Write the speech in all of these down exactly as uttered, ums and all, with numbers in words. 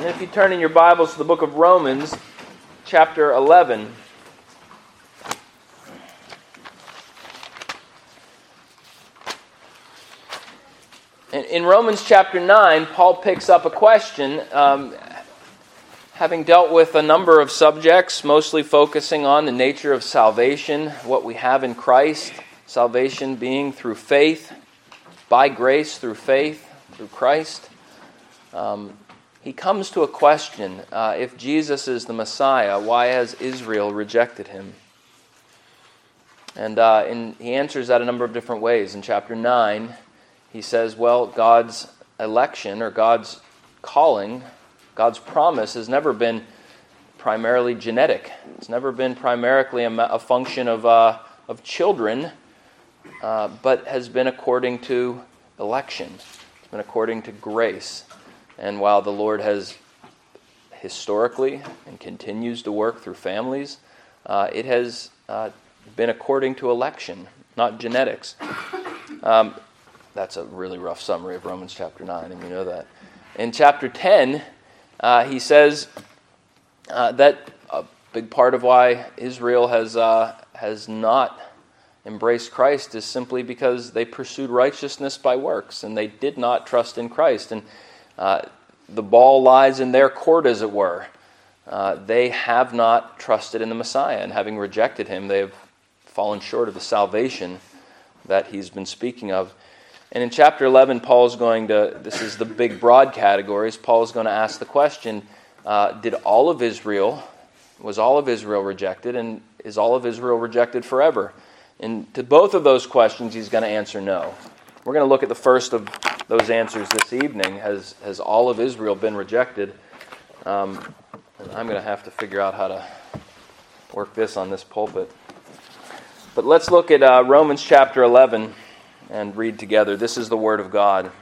And if you turn in your Bibles to the book of Romans, chapter eleven. In Romans chapter nine, Paul picks up a question, um, having dealt with a number of subjects, mostly focusing on the nature of salvation, what we have in Christ, salvation being through faith, by grace through faith, through Christ. Um, he comes to a question, uh, if Jesus is the Messiah, why has Israel rejected him? And uh, in, he answers that a number of different ways. In chapter nine, he says, well, God's election or God's calling, God's promise has never been primarily genetic. It's never been primarily a, a function of uh, of children, uh, but has been according to election. It's been according to grace. And while the Lord has historically and continues to work through families, uh, it has uh, been according to election, not genetics. Um, That's a really rough summary of Romans chapter nine, and you know that. In chapter ten, uh, he says uh, that a big part of why Israel has uh, has not embraced Christ is simply because they pursued righteousness by works, and they did not trust in Christ. And uh, the ball lies in their court, as it were. Uh, they have not trusted in the Messiah, and having rejected him, they have fallen short of the salvation that he's been speaking of. And in chapter eleven, Paul's going to, this is the big broad categories, Paul's going to ask the question, uh, did all of Israel, was all of Israel rejected, and is all of Israel rejected forever? And to both of those questions, he's going to answer no. We're going to look at the first of those answers this evening. Has, has all of Israel been rejected? Um, and I'm going to have to figure out how to work this on this pulpit. But let's look at uh, Romans chapter eleven. And read together. This is the word of God.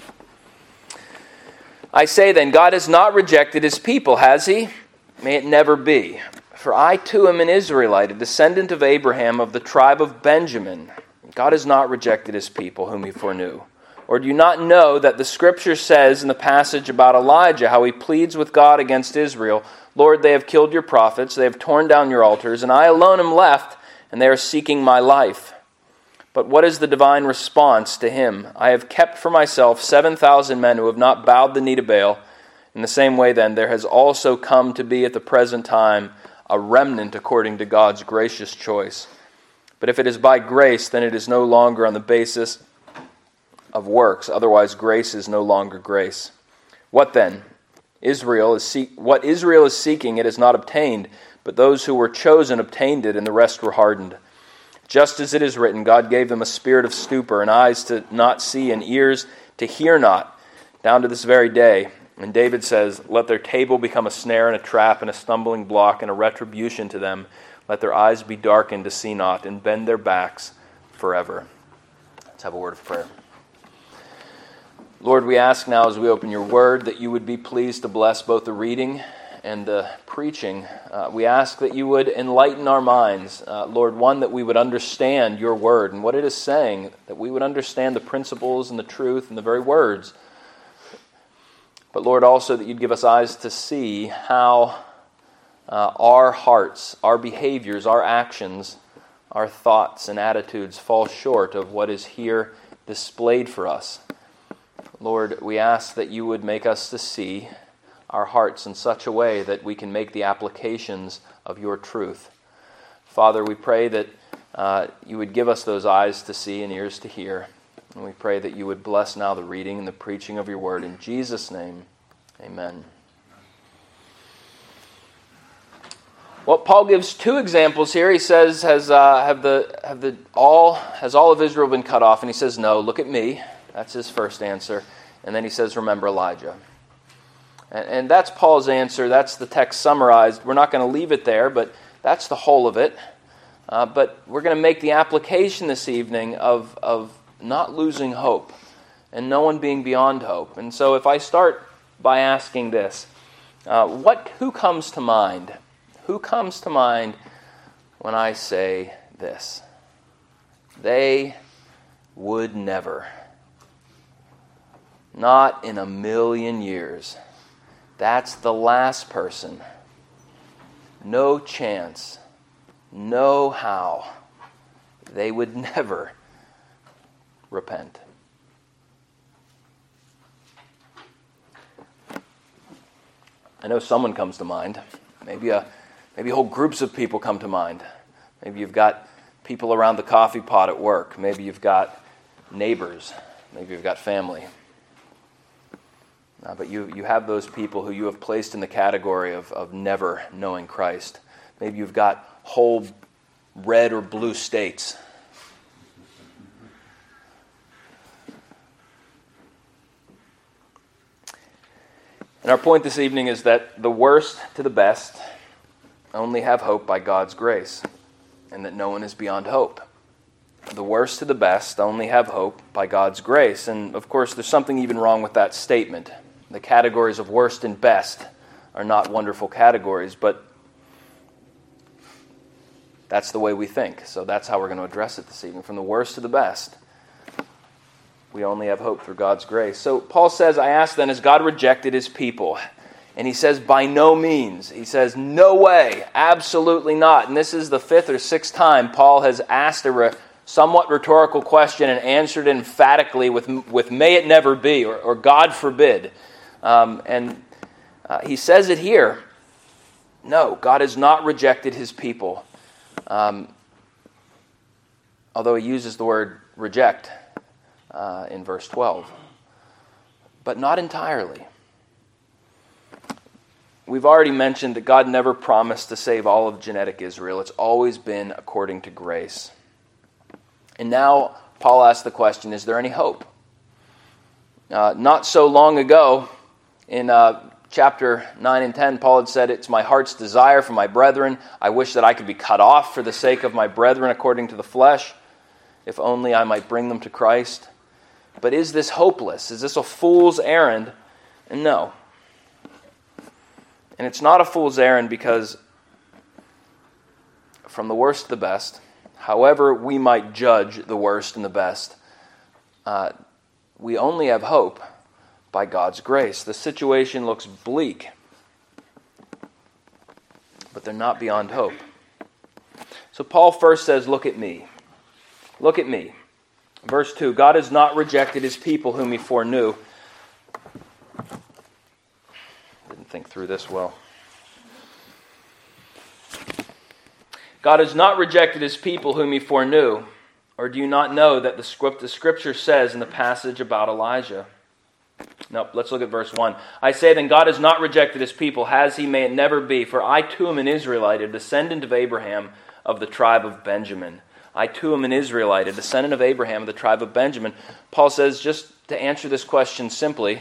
I say then, God has not rejected his people, has he? May it never be. For I too am an Israelite, a descendant of Abraham of the tribe of Benjamin. God has not rejected his people whom he foreknew. Or do you not know that the scripture says in the passage about Elijah how he pleads with God against Israel, Lord, they have killed your prophets, they have torn down your altars, and I alone am left, and they are seeking my life. But what is the divine response to him? I have kept for myself seven thousand men who have not bowed the knee to Baal. In the same way, then, there has also come to be at the present time a remnant according to God's gracious choice. But if it is by grace, then it is no longer on the basis of works. Otherwise, grace is no longer grace. What then? Israel is seek- what Israel is seeking, it has not obtained, but those who were chosen obtained it, and the rest were hardened. Just as it is written, God gave them a spirit of stupor, and eyes to not see, and ears to hear not, down to this very day. And David says, let their table become a snare and a trap and a stumbling block and a retribution to them. Let their eyes be darkened to see not, and bend their backs forever. Let's have a word of prayer. Lord, we ask now as we open your word that you would be pleased to bless both the reading and the preaching. Uh, we ask that you would enlighten our minds. Uh, Lord, one, that we would understand your word and what it is saying, that we would understand the principles and the truth and the very words. But Lord, also that you'd give us eyes to see how uh, our hearts, our behaviors, our actions, our thoughts and attitudes fall short of what is here displayed for us. Lord, we ask that you would make us to see our hearts in such a way that we can make the applications of your truth. Father, we pray that uh, you would give us those eyes to see and ears to hear. And we pray that you would bless now the reading and the preaching of your word. In Jesus' name, amen. Well, Paul gives two examples here. He says, "Has uh, have the have the all has all of Israel been cut off?" And he says, "No. Look at me." That's his first answer. And then he says, "Remember Elijah." And, and that's Paul's answer. That's the text summarized. We're not going to leave it there, but that's the whole of it. Uh, but we're going to make the application this evening of of not losing hope and no one being beyond hope. And so, if I start by asking this, uh, what who comes to mind? Who comes to mind when I say this? They would never. Not in a million years. That's the last person. No chance. No how. They would never repent. I know someone comes to mind. Maybe a, maybe whole groups of people come to mind. Maybe you've got people around the coffee pot at work. Maybe you've got neighbors. Maybe you've got family. Uh, but you, you have those people who you have placed in the category of, of never knowing Christ. Maybe you've got whole red or blue states. And our point this evening is that the worst to the best only have hope by God's grace, and that no one is beyond hope. The worst to the best only have hope by God's grace. And of course, there's something even wrong with that statement. The categories of worst and best are not wonderful categories, but that's the way we think. So that's how we're going to address it this evening. From the worst to the best, we only have hope through God's grace. So Paul says, I ask then, has God rejected his people? And he says, by no means. He says, no way, absolutely not. And this is the fifth or sixth time Paul has asked a re- somewhat rhetorical question and answered emphatically with, with may it never be, or, or God forbid. Um, and uh, he says it here. No, God has not rejected his people. Um, although he uses the word reject uh, in verse twelve. But not entirely. We've already mentioned that God never promised to save all of genetic Israel. It's always been according to grace. And now Paul asks the question, is there any hope? Uh, not so long ago, in uh, chapter nine and ten, Paul had said, it's my heart's desire for my brethren. I wish that I could be cut off for the sake of my brethren according to the flesh, if only I might bring them to Christ. But is this hopeless? Is this a fool's errand? And no. And it's not a fool's errand because from the worst to the best, however we might judge the worst and the best, uh, we only have hope by God's grace. The situation looks bleak, but they're not beyond hope. So Paul first says, look at me. Look at me. Verse two, God has not rejected his people whom he foreknew. Didn't think through this well. God has not rejected his people whom he foreknew. Or do you not know that the script, the scripture says in the passage about Elijah? Nope, let's look at verse one. I say then, God has not rejected his people, as he may it never be. For I too am an Israelite, a descendant of Abraham of the tribe of Benjamin. I too am an Israelite, a descendant of Abraham of the tribe of Benjamin. Paul says, just to answer this question simply,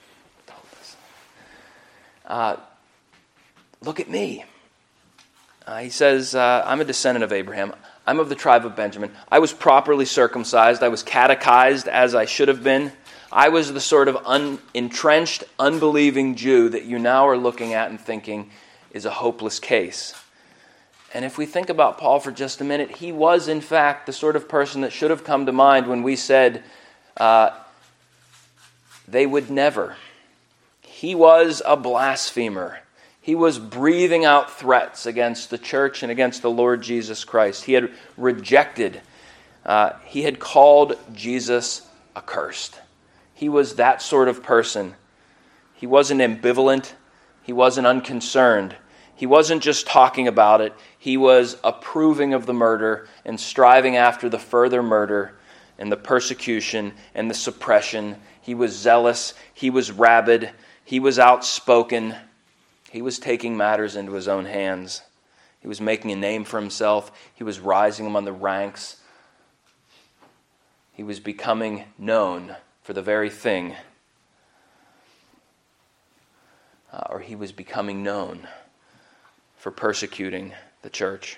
uh, look at me. Uh, he says, uh, I'm a descendant of Abraham. I'm of the tribe of Benjamin. I was properly circumcised. I was catechized as I should have been. I was the sort of un- entrenched, unbelieving Jew that you now are looking at and thinking is a hopeless case. And if we think about Paul for just a minute, he was in fact the sort of person that should have come to mind when we said uh, they would never. He was a blasphemer. He was breathing out threats against the church and against the Lord Jesus Christ. He had rejected, uh, he had called Jesus accursed. He was that sort of person. He wasn't ambivalent. He wasn't unconcerned. He wasn't just talking about it. He was approving of the murder and striving after the further murder and the persecution and the suppression. He was zealous. He was rabid. He was outspoken. He was taking matters into his own hands. He was making a name for himself. He was rising among the ranks. He was becoming known for the very thing, uh, or he was becoming known for persecuting the church.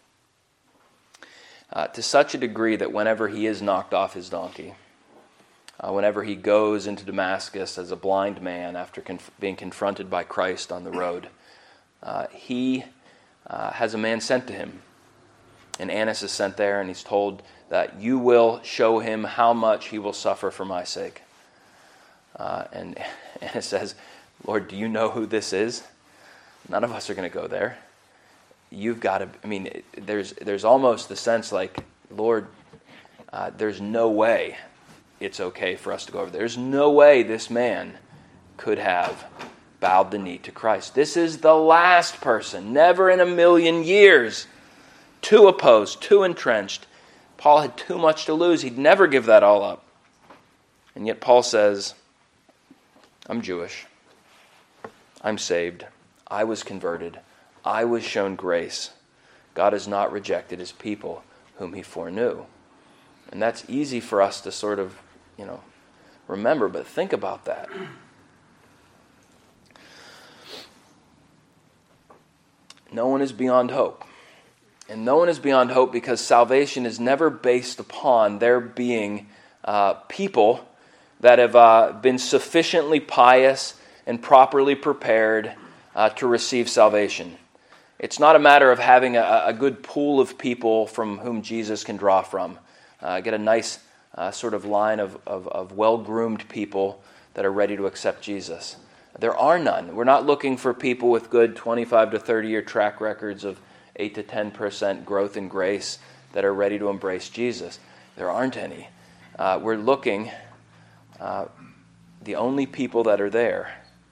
Uh, to such a degree that whenever he is knocked off his donkey, uh, whenever he goes into Damascus as a blind man after conf- being confronted by Christ on the road, uh, he uh, has a man sent to him. And Annas is sent there, and he's told that you will show him how much he will suffer for my sake. Uh, and, and it says, Lord, do you know who this is? None of us are going to go there. You've got to, I mean, there's there's almost the sense like, Lord, uh, there's no way it's okay for us to go over there. There's no way this man could have bowed the knee to Christ. This is the last person, never in a million years, too opposed, too entrenched. Paul had too much to lose. He'd never give that all up. And yet Paul says, I'm Jewish. I'm saved. I was converted. I was shown grace. God has not rejected his people whom he foreknew. And that's easy for us to sort of, you know, remember, but think about that. No one is beyond hope. And no one is beyond hope because salvation is never based upon there being uh, people that have uh, been sufficiently pious and properly prepared uh, to receive salvation. It's not a matter of having a, a good pool of people from whom Jesus can draw from. Uh, get a nice uh, sort of line of, of, of well-groomed people that are ready to accept Jesus. There are none. We're not looking for people with good twenty-five to thirty year track records of eight to ten percent growth in grace that are ready to embrace Jesus. There aren't any. Uh, we're looking, uh, the only people that are there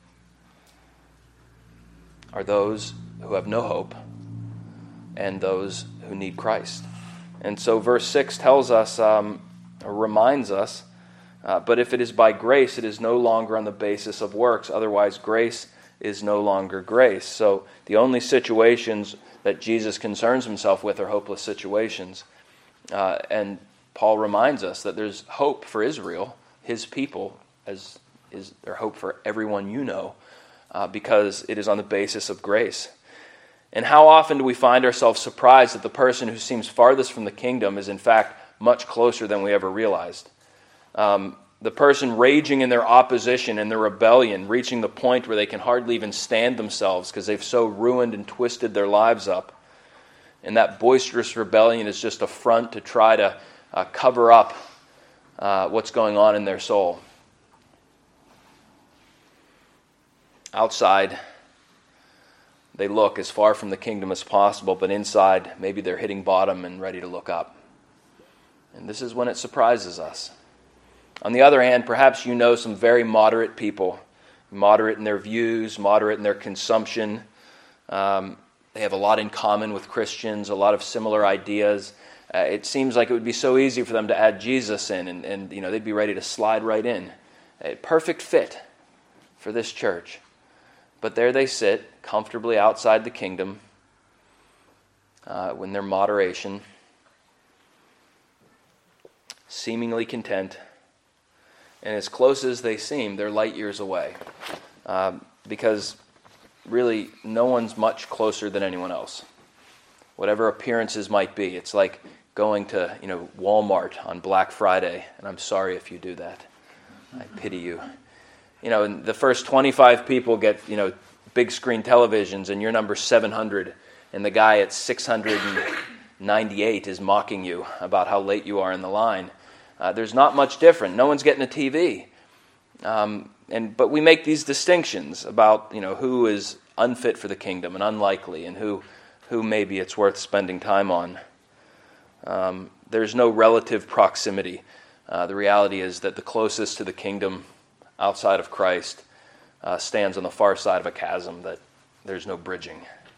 are those who have no hope and those who need Christ. And so verse six tells us, um, or reminds us, uh, but if it is by grace, it is no longer on the basis of works. Otherwise, grace is no longer grace. So the only situations that Jesus concerns himself with are hopeless situations. Uh, and Paul reminds us that there's hope for Israel, his people, as is there hope for everyone you know, uh, because it is on the basis of grace. And how often do we find ourselves surprised that the person who seems farthest from the kingdom is in fact much closer than we ever realized? Um, the person raging in their opposition and their rebellion, reaching the point where they can hardly even stand themselves because they've so ruined and twisted their lives up. And that boisterous rebellion is just a front to try to uh, cover up uh, what's going on in their soul. Outside, they look as far from the kingdom as possible, but inside, maybe they're hitting bottom and ready to look up. And this is when it surprises us. On the other hand, perhaps you know some very moderate people, moderate in their views, moderate in their consumption. Um, they have a lot in common with Christians, a lot of similar ideas. Uh, it seems like it would be so easy for them to add Jesus in, and, and you know they'd be ready to slide right in. A perfect fit for this church. But there they sit, comfortably outside the kingdom, uh, in their moderation, seemingly content. And as close as they seem, they're light years away. Uh, because really, no one's much closer than anyone else. Whatever appearances might be. It's like going to, you know, Walmart on Black Friday. And I'm sorry if you do that. I pity you. You know, and the first twenty-five people get, you know, big screen televisions, and you're number seven hundred. And the guy at six hundred ninety-eight is mocking you about how late you are in the line. Uh, there's not much different. No one's getting a T V. Um, and but we make these distinctions about, you know, who is unfit for the kingdom and unlikely, and who, who maybe it's worth spending time on. Um, there's no relative proximity. Uh, the reality is that the closest to the kingdom outside of Christ uh, stands on the far side of a chasm that there's no bridging.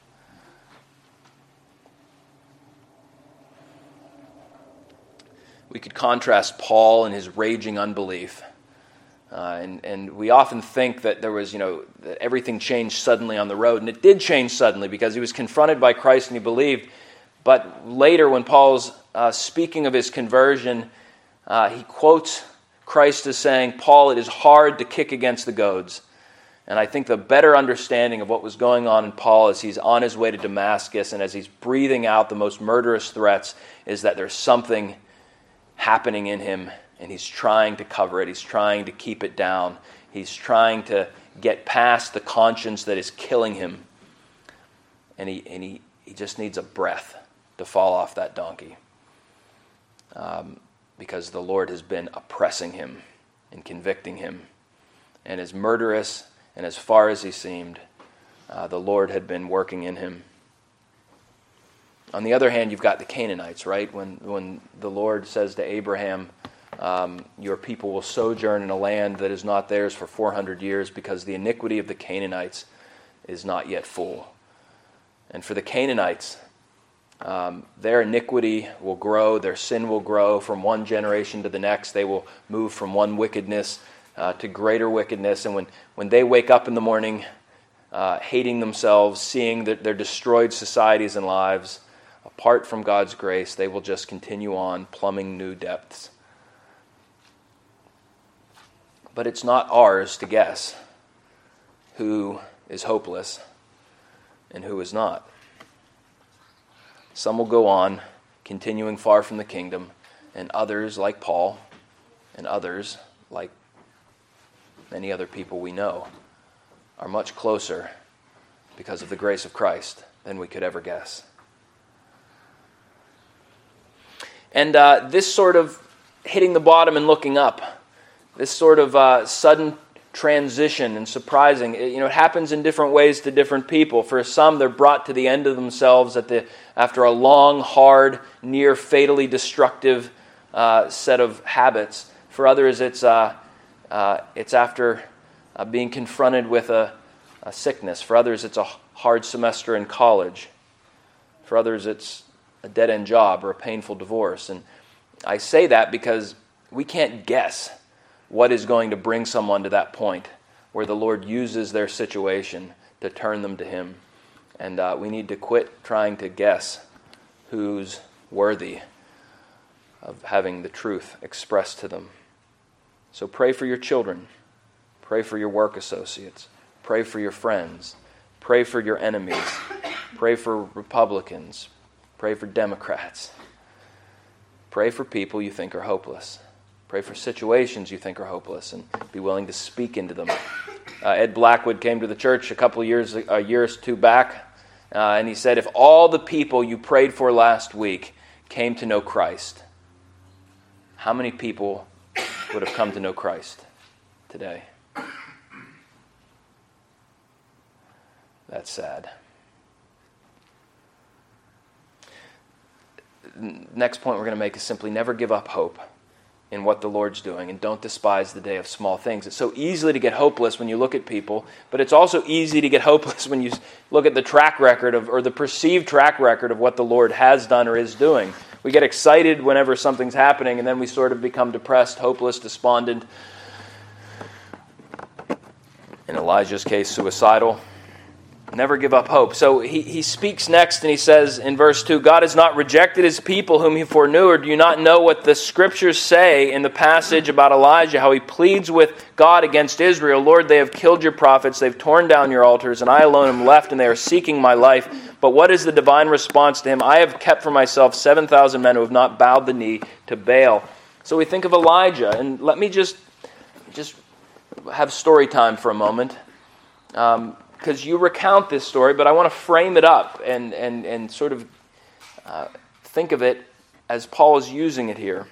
We could contrast Paul and his raging unbelief. Uh, and, and we often think that there was, you know, that everything changed suddenly on the road. And it did change suddenly because he was confronted by Christ and he believed. But later when Paul's uh, speaking of his conversion, uh, he quotes Christ as saying, Paul, it is hard to kick against the goads. And I think the better understanding of what was going on in Paul as he's on his way to Damascus and as he's breathing out the most murderous threats is that there's something happening in him, and he's trying to cover it. He's trying to keep it down. He's trying to get past the conscience that is killing him. And he and he, he just needs a breath to fall off that donkey. Um, because the Lord has been oppressing him and convicting him. And as murderous And as far as he seemed, uh, the Lord had been working in him. On the other hand, you've got the Canaanites, right? When when the Lord says to Abraham, um, your people will sojourn in a land that is not theirs for four hundred years because the iniquity of the Canaanites is not yet full. And for the Canaanites, um, their iniquity will grow, their sin will grow from one generation to the next. They will move from one wickedness uh, to greater wickedness. And when, when they wake up in the morning, uh, hating themselves, seeing that their destroyed societies and lives, apart from God's grace, they will just continue on plumbing new depths. But it's not ours to guess who is hopeless and who is not. Some will go on, continuing far from the kingdom, and others, like Paul, and others, like many other people we know, are much closer because of the grace of Christ than we could ever guess. And uh, this sort of hitting the bottom and looking up, this sort of uh, sudden transition and surprising, it, you know, it happens in different ways to different people. For some, they're brought to the end of themselves at the after a long, hard, near fatally destructive uh, set of habits. For others, it's uh, uh, it's after uh, being confronted with a, a sickness. For others, it's a hard semester in college. For others, it's a dead-end job or a painful divorce. And I say that because we can't guess what is going to bring someone to that point where the Lord uses their situation to turn them to Him. And uh, we need to quit trying to guess who's worthy of having the truth expressed to them. So pray for your children. Pray for your work associates. Pray for your friends. Pray for your enemies. Pray for Republicans. Pray for Democrats. Pray for people you think are hopeless. Pray for situations you think are hopeless and be willing to speak into them. Uh, Ed Blackwood came to the church a couple of years, a year or two back, uh, and he said, if all the people you prayed for last week came to know Christ, how many people would have come to know Christ today? That's sad. Next point we're going to make is simply never give up hope in what the Lord's doing, and don't despise the day of small things. It's so easy to get hopeless when you look at people, but it's also easy to get hopeless when you look at the track record of, or the perceived track record of what the Lord has done or is doing. We get excited whenever something's happening, and then we sort of become depressed, hopeless, despondent. In Elijah's case, suicidal. Never give up hope. So he, he speaks next and he says in verse two, God has not rejected His people whom He foreknew. Or do you not know what the Scriptures say in the passage about Elijah, how he pleads with God against Israel? Lord, they have killed your prophets, they've torn down your altars, and I alone am left, and they are seeking my life. But what is the divine response to him? I have kept for myself seven thousand men who have not bowed the knee to Baal. So we think of Elijah, and let me just, just have story time for a moment. Um, Because you recount this story, but I want to frame it up and and and sort of uh, think of it as Paul is using it here.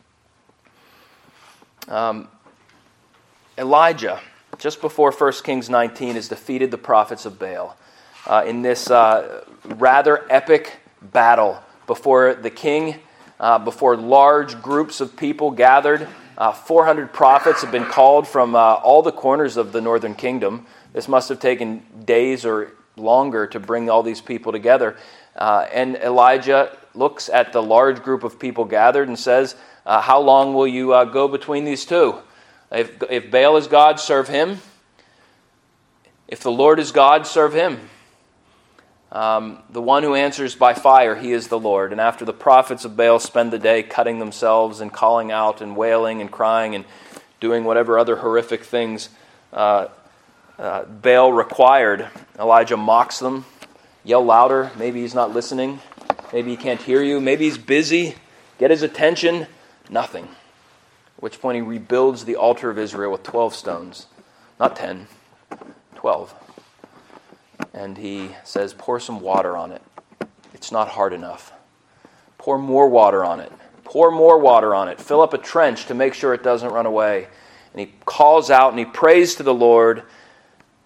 Um, Elijah, just before First Kings nineteen, has defeated the prophets of Baal uh, in this uh, rather epic battle before the king, uh, before large groups of people gathered. Uh, four hundred prophets have been called from uh, all the corners of the northern kingdom. This must have taken days or longer to bring all these people together. Uh, and Elijah looks at the large group of people gathered and says, uh, how long will you uh, go between these two? If, if Baal is God, serve him. If the Lord is God, serve him. Um, the one who answers by fire, he is the Lord. And after the prophets of Baal spend the day cutting themselves and calling out and wailing and crying and doing whatever other horrific things uh, uh, Baal required, Elijah mocks them. Yell louder. Maybe he's not listening. Maybe he can't hear you. Maybe he's busy. Get his attention. Nothing. At which point he rebuilds the altar of Israel with twelve stones. Not ten. Twelve. And he says, pour some water on it. It's not hard enough. Pour more water on it. Pour more water on it. Fill up a trench to make sure it doesn't run away. And he calls out and he prays to the Lord.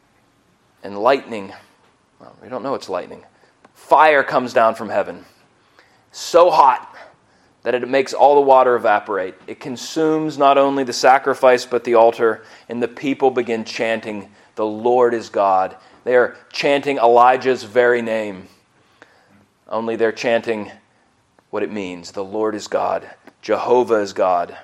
and lightning, well, we don't know it's lightning, fire comes down from heaven, so hot that it makes all the water evaporate. It consumes not only the sacrifice but the altar, and the people begin chanting, "The Lord is God." They are chanting Elijah's very name, only they're chanting what it means. The Lord is God. Jehovah is God.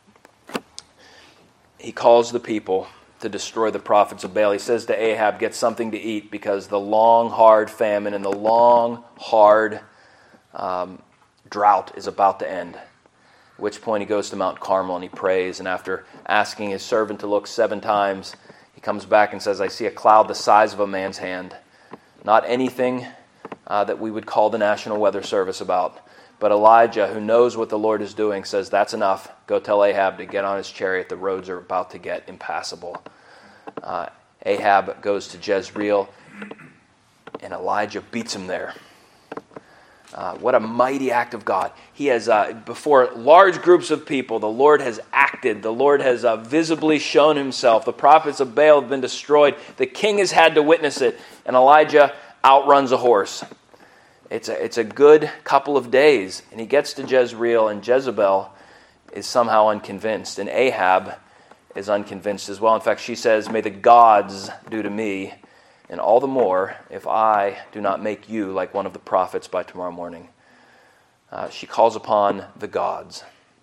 He calls the people to destroy the prophets of Baal. He says to Ahab, get something to eat, because the long, hard famine and the long, hard um, drought is about to end. At which point he goes to Mount Carmel and he prays, and after asking his servant to look seven times, he comes back and says, I see a cloud the size of a man's hand. Not anything uh, that we would call the National Weather Service about. But Elijah, who knows what the Lord is doing, says, that's enough. Go tell Ahab to get on his chariot. The roads are about to get impassable. Uh, Ahab goes to Jezreel, and Elijah beats him there. Uh, what a mighty act of God. He has, uh, before large groups of people, the Lord has acted. The Lord has uh, visibly shown himself. The prophets of Baal have been destroyed. The king has had to witness it. And Elijah outruns a horse. It's a, it's a good couple of days. And he gets to Jezreel, and Jezebel is somehow unconvinced. And Ahab is unconvinced as well. In fact, she says, may the gods do to me, and all the more if I do not make you like one of the prophets by tomorrow morning. Uh, she calls upon the gods.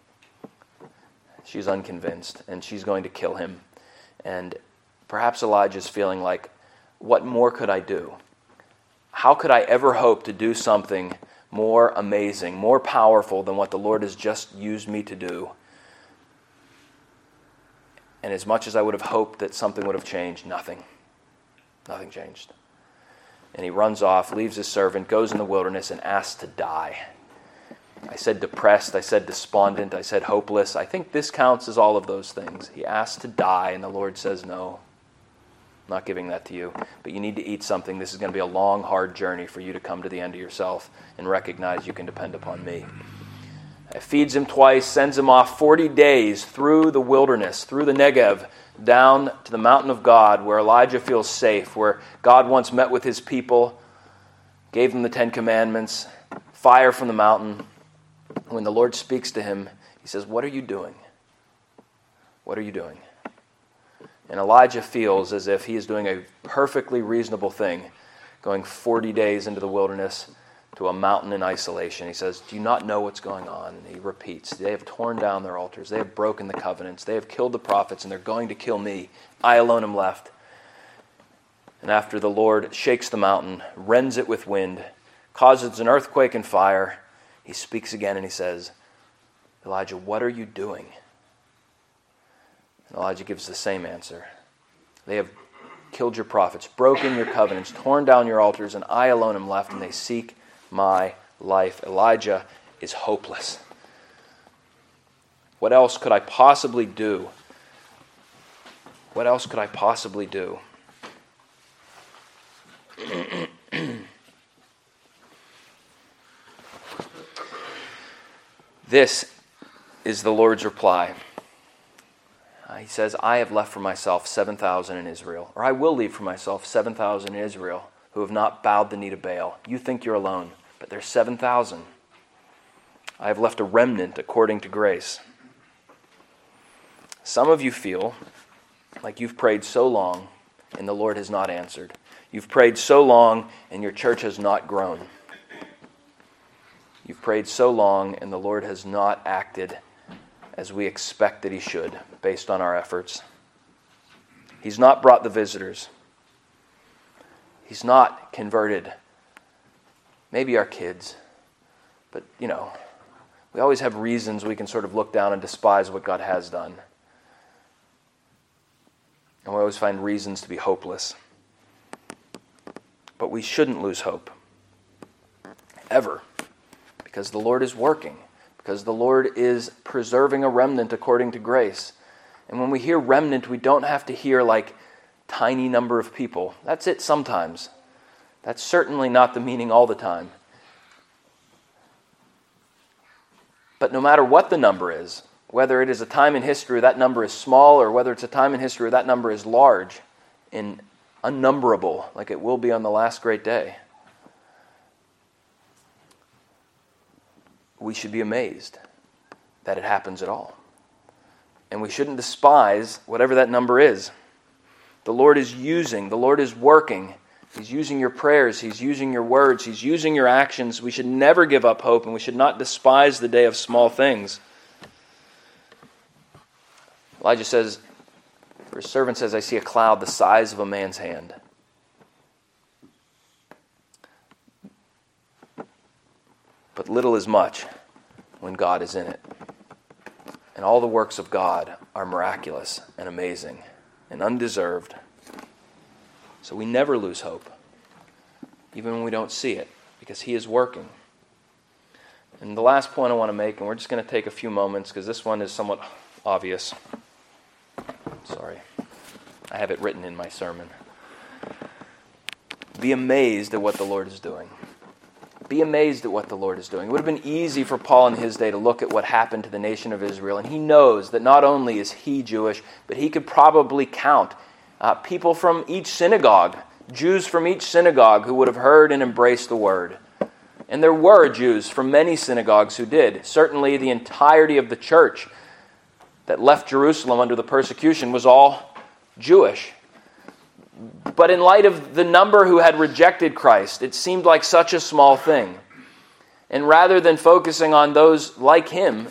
She's unconvinced, and she's going to kill him. And perhaps Elijah's feeling like, what more could I do? How could I ever hope to do something more amazing, more powerful than what the Lord has just used me to do? And as much as I would have hoped that something would have changed, nothing. Nothing changed. And he runs off, leaves his servant, goes in the wilderness, and asks to die. I said depressed, I said despondent, I said hopeless. I think this counts as all of those things. He asks to die, and the Lord says, no, I'm not giving that to you. But you need to eat something. This is going to be a long, hard journey for you to come to the end of yourself and recognize you can depend upon me. It feeds him twice, sends him off forty days through the wilderness, through the Negev, down to the mountain of God, where Elijah feels safe, where God once met with his people, gave them the Ten Commandments, fire from the mountain. When the Lord speaks to him, he says, what are you doing? What are you doing? And Elijah feels as if he is doing a perfectly reasonable thing, going forty days into the wilderness to a mountain in isolation. He says, do you not know what's going on? And he repeats, they have torn down their altars. They have broken the covenants. They have killed the prophets, and they're going to kill me. I alone am left. And after the Lord shakes the mountain, rends it with wind, causes an earthquake and fire, he speaks again and he says, Elijah, what are you doing? And Elijah gives the same answer. They have killed your prophets, broken your covenants, torn down your altars, and I alone am left, and they seek my life. Elijah is hopeless. What else could I possibly do? What else could I possibly do? This is the Lord's reply. Uh, he says, I have left for myself seven thousand in Israel, or I will leave for myself seven thousand in Israel who have not bowed the knee to Baal. You think you're alone, but there's seven thousand. I have left a remnant according to grace. Some of you feel like you've prayed so long and the Lord has not answered. You've prayed so long and your church has not grown. You've prayed so long and the Lord has not acted as we expect that he should, based on our efforts. He's not brought the visitors. He's not converted maybe our kids. But, you know, we always have reasons we can sort of look down and despise what God has done. And we always find reasons to be hopeless. But we shouldn't lose hope. Ever. Because the Lord is working. Because the Lord is preserving a remnant according to grace. And when we hear remnant, we don't have to hear like tiny number of people. That's it sometimes. That's certainly not the meaning all the time. But no matter what the number is, whether it is a time in history where that number is small or whether it's a time in history where that number is large, in unnumberable, like it will be on the last great day, we should be amazed that it happens at all. And we shouldn't despise whatever that number is. The Lord is using, the Lord is working. He's using your prayers, He's using your words, He's using your actions. We should never give up hope, and we should not despise the day of small things. Elijah says, or his servant says, I see a cloud the size of a man's hand. But little is much when God is in it. And all the works of God are miraculous and amazing and undeserved. So we never lose hope, even when we don't see it, because He is working. And the last point I want to make, and we're just going to take a few moments, because this one is somewhat obvious. Sorry. I have it written in my sermon. Be amazed at what the Lord is doing. Be amazed at what the Lord is doing. It would have been easy for Paul in his day to look at what happened to the nation of Israel, and he knows that not only is he Jewish, but he could probably count uh, people from each synagogue, Jews from each synagogue who would have heard and embraced the word. And there were Jews from many synagogues who did. Certainly the entirety of the church that left Jerusalem under the persecution was all Jewish. But in light of the number who had rejected Christ, it seemed like such a small thing. And rather than focusing on those like him,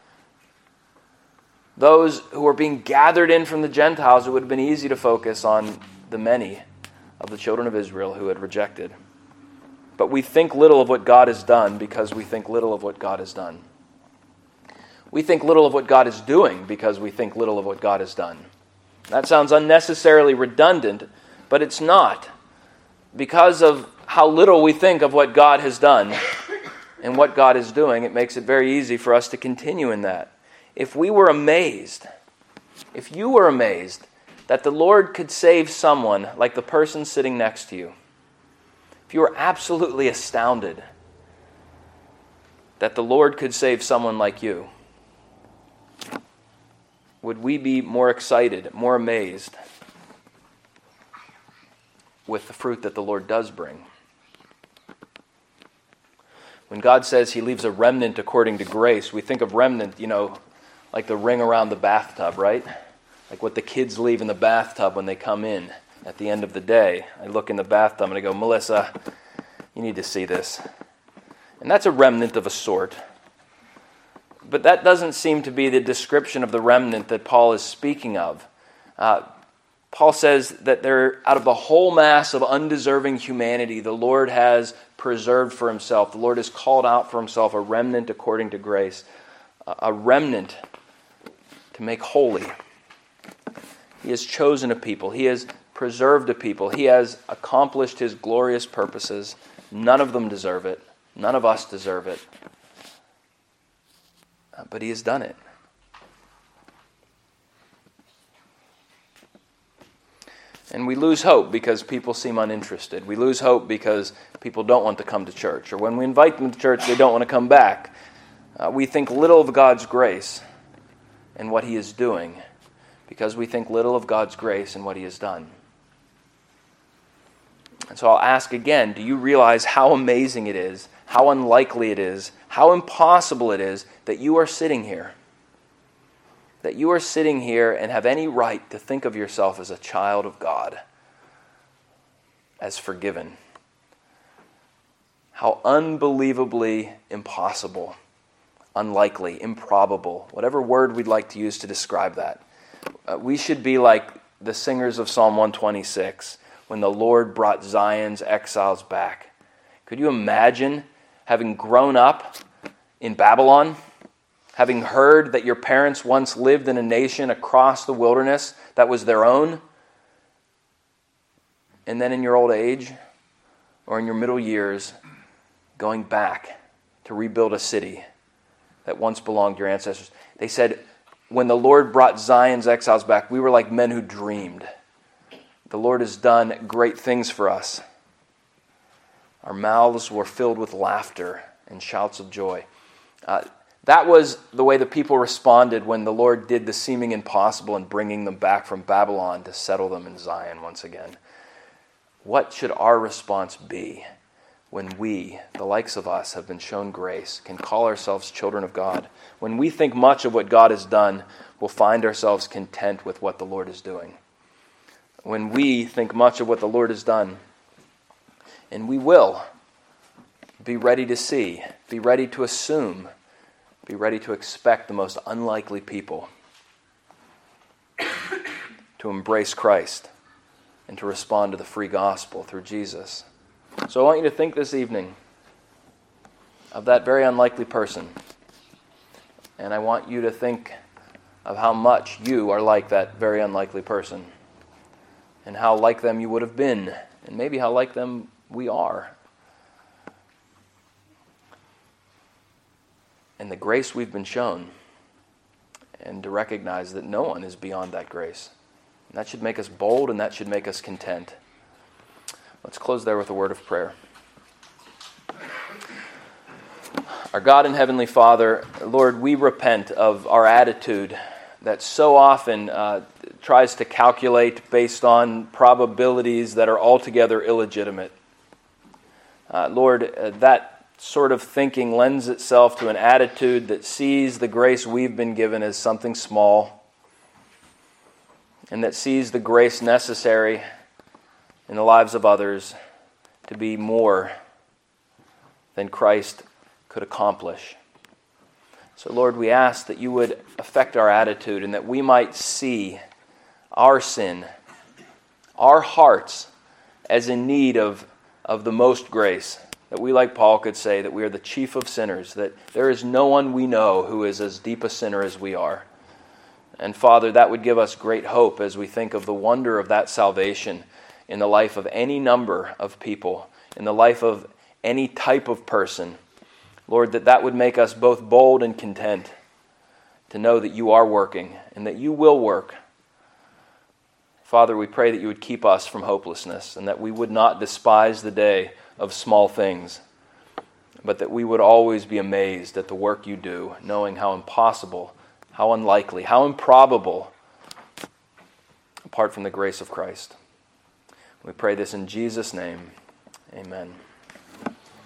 those who were being gathered in from the Gentiles, it would have been easy to focus on the many of the children of Israel who had rejected. But we think little of what God has done because we think little of what God has done. We think little of what God is doing because we think little of what God has done. That sounds unnecessarily redundant, but it's not. Because of how little we think of what God has done and what God is doing, it makes it very easy for us to continue in that. If we were amazed, if you were amazed that the Lord could save someone like the person sitting next to you, if you were absolutely astounded that the Lord could save someone like you, would we be more excited, more amazed with the fruit that the Lord does bring? When God says He leaves a remnant according to grace, we think of remnant, you know, like the ring around the bathtub, right? Like what the kids leave in the bathtub when they come in at the end of the day. I look in the bathtub and I go, Melissa, you need to see this. And that's a remnant of a sort. But that doesn't seem to be the description of the remnant that Paul is speaking of. Uh, Paul says that there, out of the whole mass of undeserving humanity, the Lord has preserved for Himself. The Lord has called out for Himself a remnant according to grace. A remnant to make holy. He has chosen a people. He has preserved a people. He has accomplished His glorious purposes. None of them deserve it. None of us deserve it. But He has done it. And we lose hope because people seem uninterested. We lose hope because people don't want to come to church. Or when we invite them to church, they don't want to come back. Uh, we think little of God's grace and what He is doing because we think little of God's grace and what He has done. And so I'll ask again, do you realize how amazing it is, how unlikely it is, how impossible it is that you are sitting here? That you are sitting here and have any right to think of yourself as a child of God, as forgiven. How unbelievably impossible, unlikely, improbable, whatever word we'd like to use to describe that. Uh, we should be like the singers of Psalm one twenty-six, when the Lord brought Zion's exiles back. Could you imagine having grown up in Babylon, having heard that your parents once lived in a nation across the wilderness that was their own, and then in your old age or in your middle years, going back to rebuild a city that once belonged to your ancestors? They said, when the Lord brought Zion's exiles back, we were like men who dreamed. The Lord has done great things for us. Our mouths were filled with laughter and shouts of joy. Uh, that was the way the people responded when the Lord did the seeming impossible in bringing them back from Babylon to settle them in Zion once again. what should our response be when we, the likes of us, have been shown grace, can call ourselves children of God? When we think much of what God has done, we'll find ourselves content with what the Lord is doing. When we think much of what the Lord has done, and we will, be ready to see, be ready to assume, be ready to expect the most unlikely people to embrace Christ and to respond to the free gospel through Jesus. So I want you to think this evening of that very unlikely person. And I want you to think of how much you are like that very unlikely person. And how like them you would have been. And maybe how like them we are. And the grace we've been shown. And to recognize that no one is beyond that grace. And that should make us bold, and that should make us content. Let's close there with a word of prayer. Our God and Heavenly Father, Lord, we repent of our attitude that so often uh, tries to calculate based on probabilities that are altogether illegitimate. Uh, Lord, uh, that sort of thinking lends itself to an attitude that sees the grace we've been given as something small, and that sees the grace necessary in the lives of others to be more than Christ could accomplish. So, Lord, we ask that you would affect our attitude and that we might see our sin, our hearts, as in need of, of the most grace. That we, like Paul, could say that we are the chief of sinners, that there is no one we know who is as deep a sinner as we are. And Father, that would give us great hope as we think of the wonder of that salvation in the life of any number of people, in the life of any type of person. Lord, that that would make us both bold and content to know that you are working and that you will work. Father, we pray that you would keep us from hopelessness and that we would not despise the day of small things, but that we would always be amazed at the work you do, knowing how impossible, how unlikely, how improbable, apart from the grace of Christ. We pray this in Jesus' name. Amen.